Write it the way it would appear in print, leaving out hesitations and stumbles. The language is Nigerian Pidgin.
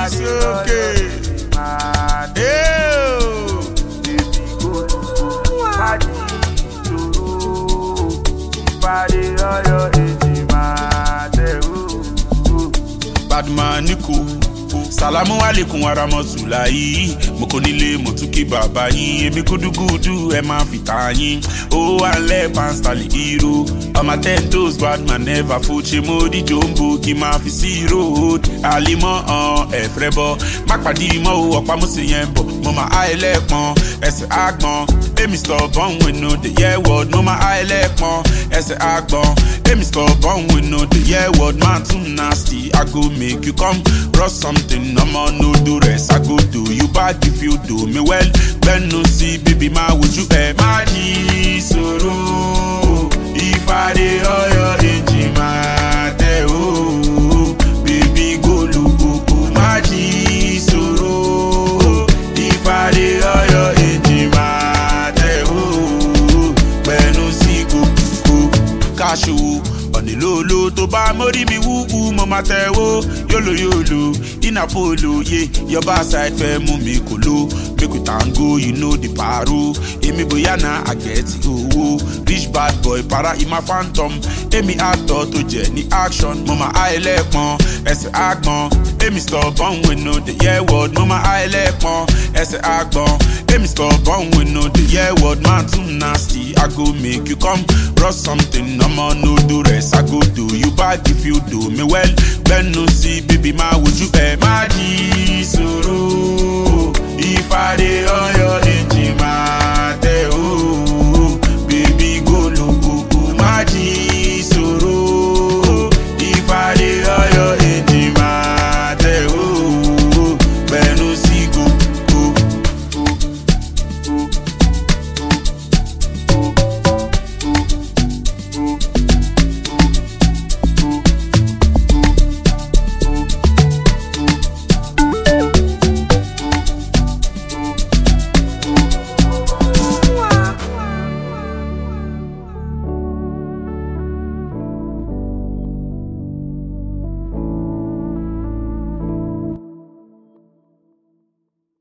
sókè. Badman Nico. Salamu alaikum warahmatullahi. Mo kò nílé mo tún kí bàbá yín. Èmi gúdúgúdú ẹ máa fi ta yín. Ó wà lẹ́ pánstálì hero. On my 10 toes Badman never fold. Ṣé mo di jombo kí máa fi sí road. Àlímọ́ ẹ̀frẹ́ bọ́. Má pàdé mọ́ o ọ̀pá mo sì yẹn bọ̀. Mo máa á ẹlẹ́pọ̀n ẹsẹ̀ àgbọ̀n. Èmi stubborn with no the year word. Mo máa á ẹlẹ́pọ̀n ẹsẹ̀ àgbọ̀n. Èmi stubborn with no the year word. Man too nasty. I go make you come rush something. I'm on no do rest. I go do you bad if you do me well. Then no see baby ma would you my soro. If I dey your engine ma te oh baby go look my soro. If I dey your engine ma te oh when no see go cashew. Lolo to ba mori mi wu mo ma te wo yolo in Apollo yeah your bad side fe mu mi kolo make we tango you know the paro emi boyana I get owo rich bad boy para in my phantom emi actor to je ni action mama I lepon ese agbon emi stubborn we know the year word mama I lepon ese agbon emi stubborn we know the year word man too nasty I go make you come rush something I'm on no do rest I go do you bad if you do me well. Then no see baby ma would you my soro. If I dey on your engine ma